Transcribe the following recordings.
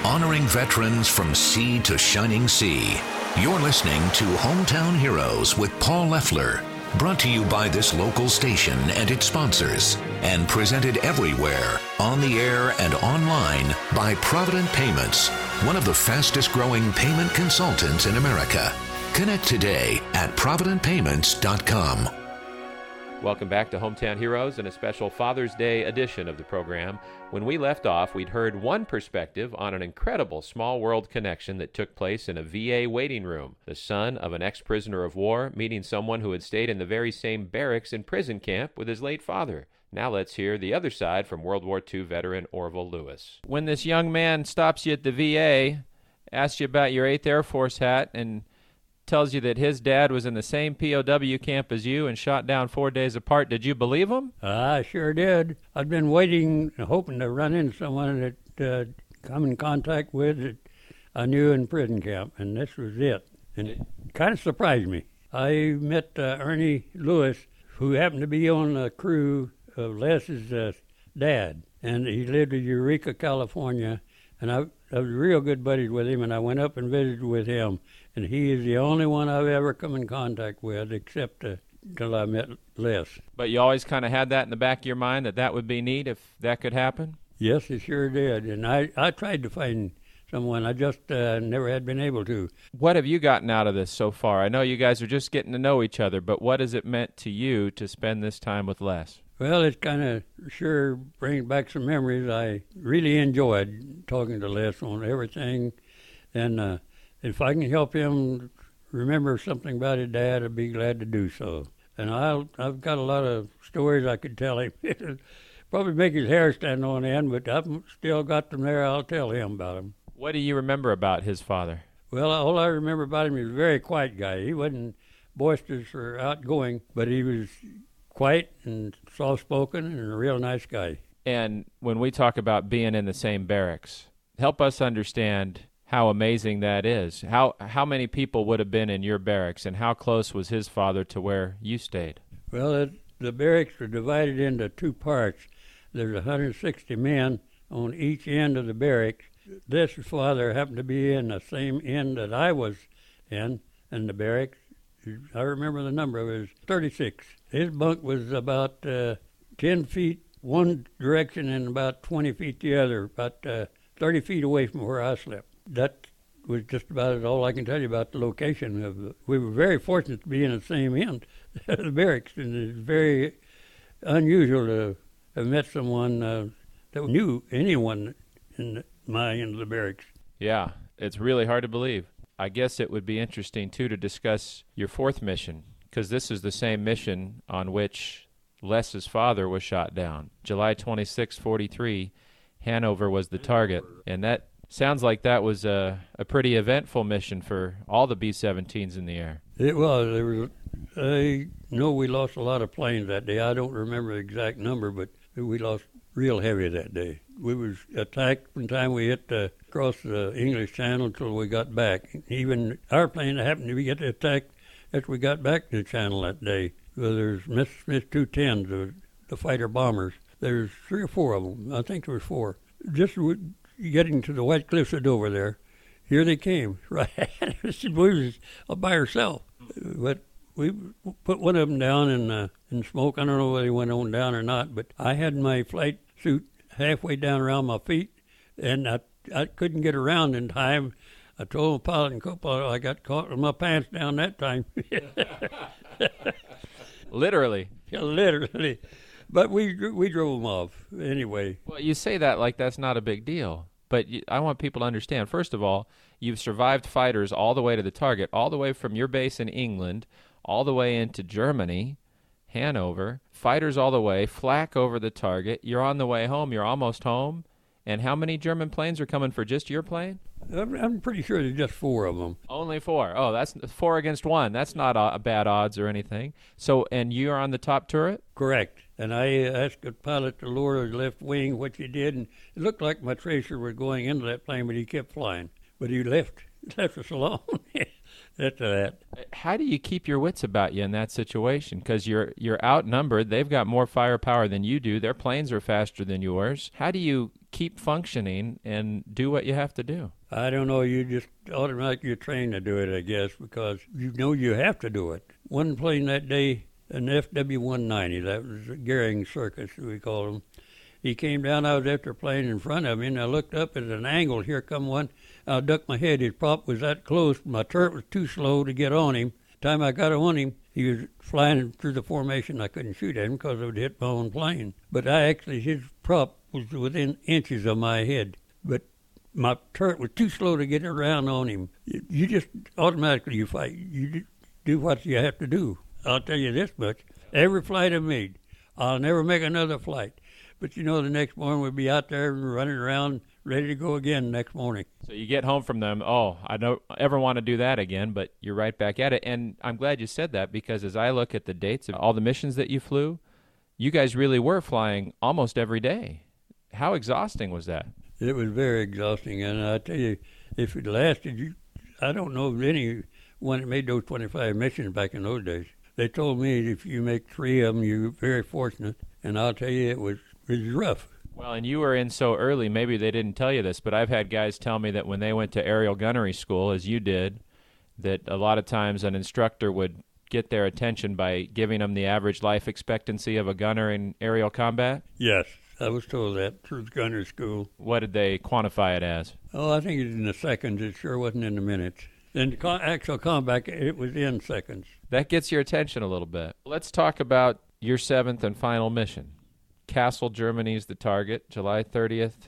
honoring veterans from sea to shining sea. You're listening to Hometown Heroes with Paul Leffler, brought to you by this local station and its sponsors, and presented everywhere, on the air and online, by Provident Payments, one of the fastest-growing payment consultants in America. Connect today at providentpayments.com. Welcome back to Hometown Heroes and a special Father's Day edition of the program. When we left off, we'd heard one perspective on an incredible small world connection that took place in a VA waiting room. The son of an ex-prisoner of war meeting someone who had stayed in the very same barracks and prison camp with his late father. Now let's hear the other side from World War II veteran Orville Lewis. When this young man stops you at the VA, asks you about your 8th Air Force hat, and tells you that his dad was in the same POW camp as you and shot down 4 days apart, did you believe him? I sure did. I'd been waiting, hoping to run into someone that come in contact with that I knew in prison camp, and this was it. And it kind of surprised me. I met Ernie Lewis, who happened to be on the crew of Les's dad, and he lived in Eureka, California, and I was real good buddies with him, and I went up and visited with him. And he is the only one I've ever come in contact with, except till I met Les. But you always kind of had that in the back of your mind, that would be neat if that could happen? Yes, it sure did. And I tried to find someone. I just never had been able to. What have you gotten out of this so far? I know you guys are just getting to know each other, but what has it meant to you to spend this time with Les? Well, it's kind of sure brings back some memories. I really enjoyed talking to Les on everything, and if I can help him remember something about his dad, I'd be glad to do so. And I've got a lot of stories I could tell him. It'll probably make his hair stand on end, but I've still got them there. I'll tell him about them. What do you remember about his father? Well, all I remember about him, he was a very quiet guy. He wasn't boisterous or outgoing, but he was quiet and soft-spoken and a real nice guy. And when we talk about being in the same barracks, help us understand how amazing that is. How many people would have been in your barracks, and how close was his father to where you stayed? Well, the barracks were divided into two parts. There's 160 men on each end of the barracks. This father happened to be in the same end that I was in the barracks. I remember the number. It was 36. His bunk was about 10 feet one direction and about 20 feet the other, about 30 feet away from where I slept. That was just about all I can tell you about the location of. We were very fortunate to be in the same end of the barracks, and it's very unusual to have met someone that knew anyone in my end of the barracks. Yeah, it's really hard to believe. I guess it would be interesting, too, to discuss your fourth mission, because this is the same mission on which Les's father was shot down. July 26, 43, Hanover was the target, and that sounds like that was a pretty eventful mission for all the B-17s in the air. It was. I know we lost a lot of planes that day. I don't remember the exact number, but we lost real heavy that day. We was attacked from the time we hit across the English Channel until we got back. Even our plane happened to get attacked as we got back to the Channel that day. Well, there's Smith 210s, the fighter bombers. There's 3 or 4 of them. I think there was 4. Just getting to the White Cliffs of Dover there, here they came. Right, she was by herself. But we put one of them down in smoke. I don't know whether he went on down or not, but I had my flight suit halfway down around my feet, and I couldn't get around in time. I told the pilot and co-pilot I got caught with my pants down that time. Literally. Yeah, literally. But we drove them off anyway. Well, you say that like that's not a big deal. But I want people to understand, first of all, you've survived fighters all the way to the target, all the way from your base in England, all the way into Germany, Hanover, fighters all the way, flak over the target. You're on the way home. You're almost home. And how many German planes are coming for just your plane? I'm pretty sure there's just 4 of them. Only 4. Oh, that's 4 against 1. That's not a bad odds or anything. So, and you're on the top turret? Correct. And I asked the pilot to lower the left wing, which he did, and it looked like my tracer was going into that plane, but he kept flying. But he left us alone. That's that. How do you keep your wits about you in that situation? Because you're outnumbered. They've got more firepower than you do. Their planes are faster than yours. How do you keep functioning and do what you have to do? I don't know. You just automatically trained to do it, I guess, because you know you have to do it. One plane that day, an FW-190, that was a Goering Circus, we called him. He came down. I was after a plane in front of me, and I looked up at an angle. Here come one. I ducked my head. His prop was that close. My turret was too slow to get on him. The time I got on him, he was flying through the formation. I couldn't shoot at him because it would hit my own plane. But his prop was within inches of my head. But my turret was too slow to get around on him. You just automatically you fight. You do what you have to do. I'll tell you this much. Every flight I made, I'll never make another flight. But, the next morning we'd be out there running around, ready to go again next morning. So you get home from them, I don't ever want to do that again, but you're right back at it. And I'm glad you said that, because as I look at the dates of all the missions that you flew, you guys really were flying almost every day. How exhausting was that? It was very exhausting, and I tell you, if it lasted, I don't know of anyone that made those 25 missions back in those days. They told me if you make 3 of them, you're very fortunate, and I'll tell you, it was rough. Well, and you were in so early, maybe they didn't tell you this, but I've had guys tell me that when they went to aerial gunnery school, as you did, that a lot of times an instructor would get their attention by giving them the average life expectancy of a gunner in aerial combat? Yes, I was told that through gunnery school. What did they quantify it as? Oh, I think it was in the seconds. It sure wasn't in the minutes. In actual combat, it was in seconds. That gets your attention a little bit. Let's talk about your 7th and final mission. Kassel, Germany is the target, July 30th,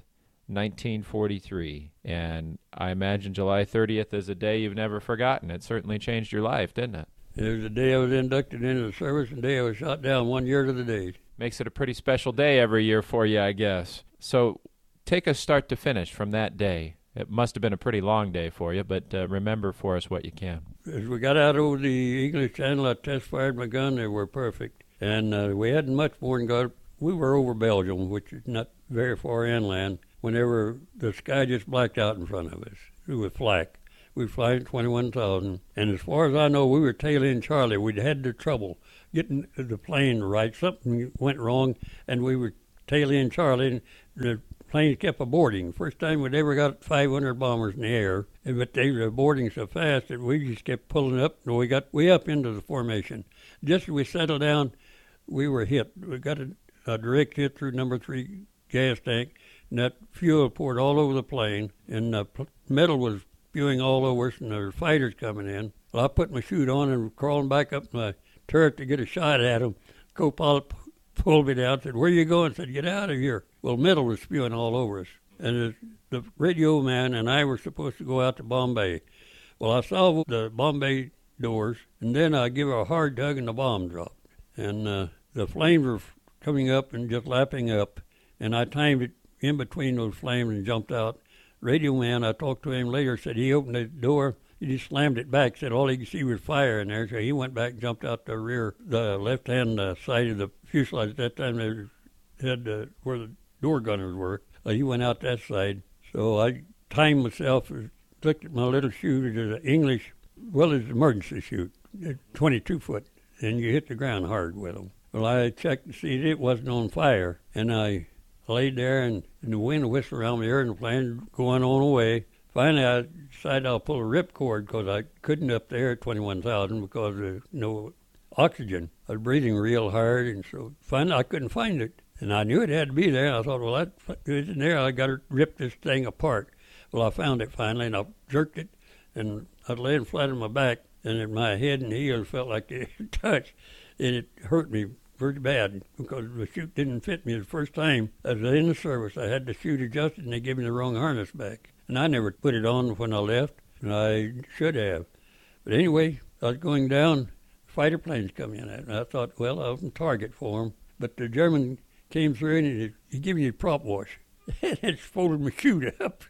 1943. And I imagine July 30th is a day you've never forgotten. It certainly changed your life, didn't it? It was the day I was inducted into the service and the day I was shot down, 1 year to the day. Makes it a pretty special day every year for you, I guess. So take us start to finish from that day. It must have been a pretty long day for you, but remember for us what you can. As we got out over the English Channel, I test-fired my gun. They were perfect. And we hadn't much more than got. We were over Belgium, which is not very far inland, whenever the sky just blacked out in front of us. It was flak. We were flying at 21,000. And as far as I know, we were tail-end Charlie. We'd had the trouble getting the plane right. Something went wrong, and we were tail-end Charlie, and the planes kept aborting. First time we'd ever got 500 bombers in the air, but they were aborting so fast that we just kept pulling up, and we got way up into the formation. Just as we settled down, we were hit. We got a direct hit through number 3 gas tank, and that fuel poured all over the plane, and the metal was spewing all over us, and there were fighters coming in. Well, I put my chute on and crawling back up my turret to get a shot at them. Co-pilot pulled me down, said, "Where you going?" I said, "Get out of here." Well, metal was spewing all over us, and the radio man and I were supposed to go out to Bombay. Well, I saw the Bombay doors, and then I give her a hard tug, and the bomb dropped. And the flames were coming up and just lapping up, and I timed it in between those flames and jumped out. Radio man, I talked to him later, said he opened the door, he just slammed it back, said all he could see was fire in there, so he went back and jumped out the rear, the left-hand side of the fuselage. At that time, they had where the door gunners were. He went out that side. So I timed myself, looked at my little chute, it was an English, well, it's an emergency chute, 22-foot, and you hit the ground hard with them. Well, I checked to see that it wasn't on fire, and I laid there, and the wind whistled around my ear, and the plane going on away. Finally, I decided I'll pull a ripcord because I couldn't up there at 21,000 because of no oxygen. I was breathing real hard, and so finally I couldn't find it. And I knew it had to be there. I thought, well, that isn't there. I got to rip this thing apart. Well, I found it finally, and I jerked it, and I was laying flat on my back, and my head and heels felt like they touched, and it hurt me pretty bad because the chute didn't fit me the first time. I was in the service. I had the chute adjusted, and they gave me the wrong harness back. And I never put it on when I left, and I should have. But anyway, I was going down, fighter planes come in, and I thought, well, I was on target for them. But the German came through, and he gave me a prop wash. And it folded my chute up.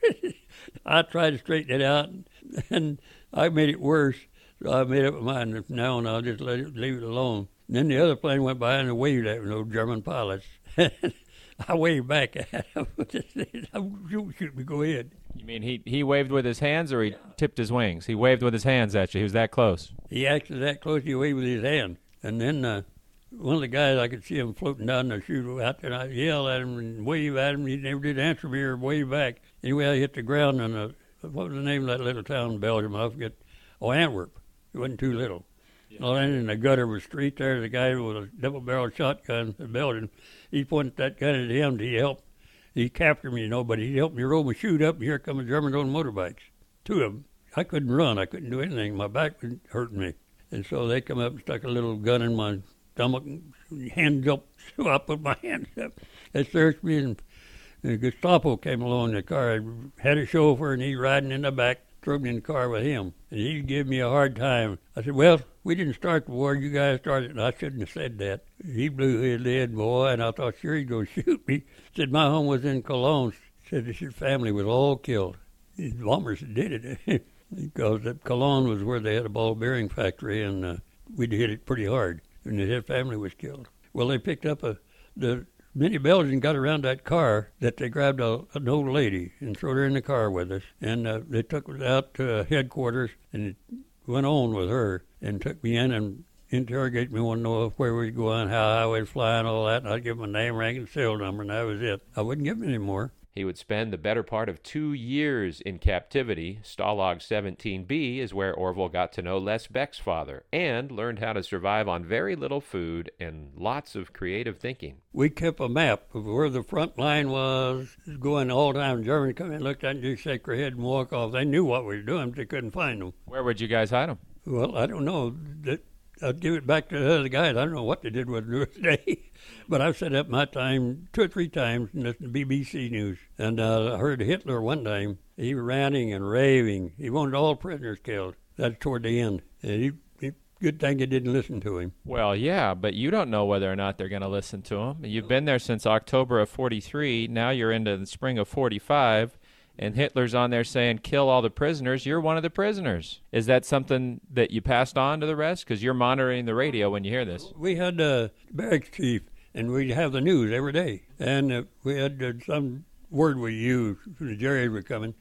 I tried to straighten it out, and I made it worse. So I made up my mind, from now on I'll just leave it alone. And then the other plane went by and waved at me, those German pilots. I waved back at him. Shoot me, go ahead. You mean he waved with his hands, or he tipped his wings? He waved with his hands at you. He was that close. He actually that close. He waved with his hand. And then one of the guys, I could see him floating down the chute out there, and I yelled at him and waved at him. He never did answer me or wave back. Anyway, I hit the ground, and what was the name of that little town in Belgium? I forget. Oh, Antwerp. It wasn't too little. Yeah. I landed in the gutter of the street there. The guy with a double-barreled shotgun in Belgium, he pointed that gun at him to help. He captured me, but he helped me roll my chute up, and here come the Germans on motorbikes. Two of them. I couldn't run. I couldn't do anything. My back was hurting me. And so they come up and stuck a little gun in my stomach, and hands up. So I put my hands up. They searched me, and the Gestapo came along in the car. I had a chauffeur, and he riding in the back, threw me in the car with him. And he gave me a hard time. I said, well, we didn't start the war. You guys started it. And I shouldn't have said that. He blew his lid, boy, and I thought, sure, he's going to shoot me. Said, my home was in Cologne. Said his family was all killed. His bombers did it. Because Cologne was where they had a ball bearing factory, and we'd hit it pretty hard. And his family was killed. Well, they picked up many Belgians got around that car that they grabbed an old lady and threw her in the car with us. And they took us out to headquarters and went on with her and took me in and interrogated me, wanted to know where we was going, how I was flying, all that. And I'd give them a name, rank, and serial number, and that was it. I wouldn't give them any more. He would spend the better part of 2 years in captivity. Stalag 17B is where Orville got to know Les Beck's father and learned how to survive on very little food and lots of creative thinking. We kept a map of where the front line was going all the time. Germans come in, looked at it, just shake their head and walk off. They knew what we were doing, but they couldn't find them. Where would you guys hide them? Well, I don't know. I'd give it back to the other guys. I don't know what they did with it today. But I've set up my time 2 or 3 times in the BBC News. And I heard Hitler one time. He was ranting and raving. He wanted all prisoners killed. That's toward the end. And good thing they didn't listen to him. Well, yeah, but you don't know whether or not they're going to listen to him. You've been there since October of 43. Now you're into the spring of 45. And Hitler's on there saying, kill all the prisoners. You're one of the prisoners. Is that something that you passed on to the rest? Because you're monitoring the radio when you hear this. We had the barracks chief, and we'd have the news every day. And we had some word we used when the Jerrys were coming.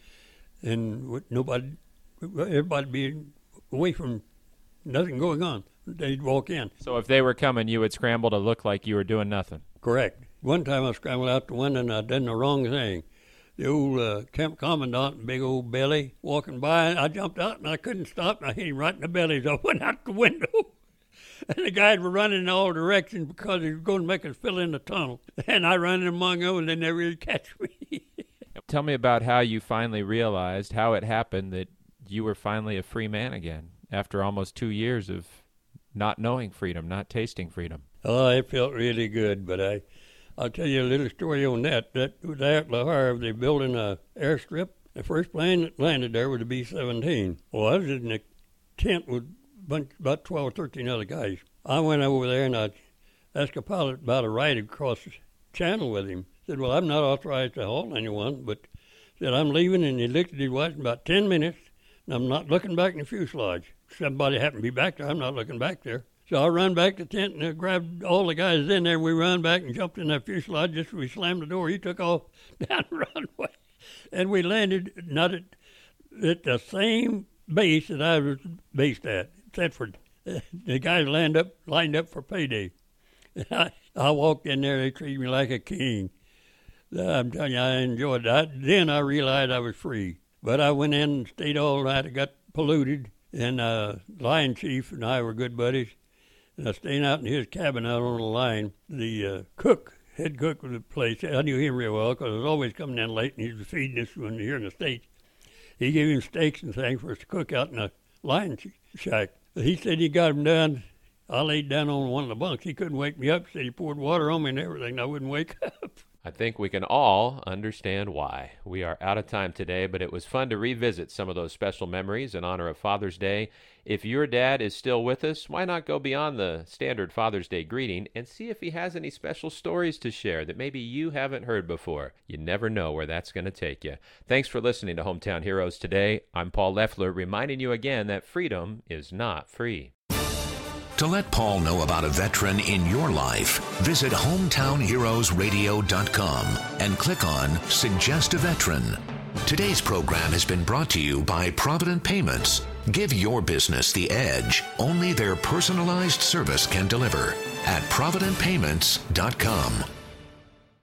And everybody be away from nothing going on. They'd walk in. So if they were coming, you would scramble to look like you were doing nothing. Correct. One time I scrambled out the window, and I done the wrong thing. The old camp commandant, big old belly, walking by, and I jumped out, and I couldn't stop, and I hit him right in the belly, so I went out the window. And the guys were running in all directions because he was going to make us fill in the tunnel. And I ran among them, and they never really catch me. Tell me about how you finally realized, how it happened that you were finally a free man again after almost 2 years of not knowing freedom, not tasting freedom. Oh, it felt really good, but I'll tell you a little story on that. That was there at Le Havre. They're building an airstrip. The first plane that landed there was a B-17. Well, I was in a tent with about 12 or 13 other guys. I went over there and I asked a pilot about a ride across the channel with him. Said, well, I'm not authorized to haul anyone, but said, I'm leaving. And he looked at his watch in about 10 minutes, and I'm not looking back in the fuselage. Somebody happened to be back there. I'm not looking back there. So I run back to the tent and I grabbed all the guys in there. We ran back and jumped in that fuselage just as we slammed the door. He took off down the runway. And we landed not at the same base that I was based at, Thetford. The guys lined up for payday. I walked in there. They treated me like a king. I'm telling you, I enjoyed that. Then I realized I was free. But I went in and stayed all night. I got polluted. And Line Chief and I were good buddies. And I was staying out in his cabin out on the line. The head cook of the place, I knew him real well because I was always coming in late and he was feeding us when we were here in the States. He gave him steaks and things for us to cook out in the line shack. He said he got him done. I laid down on one of the bunks. He couldn't wake me up. Said he poured water on me and everything. I wouldn't wake up. I think we can all understand why. We are out of time today, but it was fun to revisit some of those special memories in honor of Father's Day. If your dad is still with us, why not go beyond the standard Father's Day greeting and see if he has any special stories to share that maybe you haven't heard before. You never know where that's going to take you. Thanks for listening to Hometown Heroes today. I'm Paul Leffler, reminding you again that freedom is not free. To let Paul know about a veteran in your life, visit hometownheroesradio.com and click on Suggest a Veteran. Today's program has been brought to you by Provident Payments. Give your business the edge only their personalized service can deliver at providentpayments.com.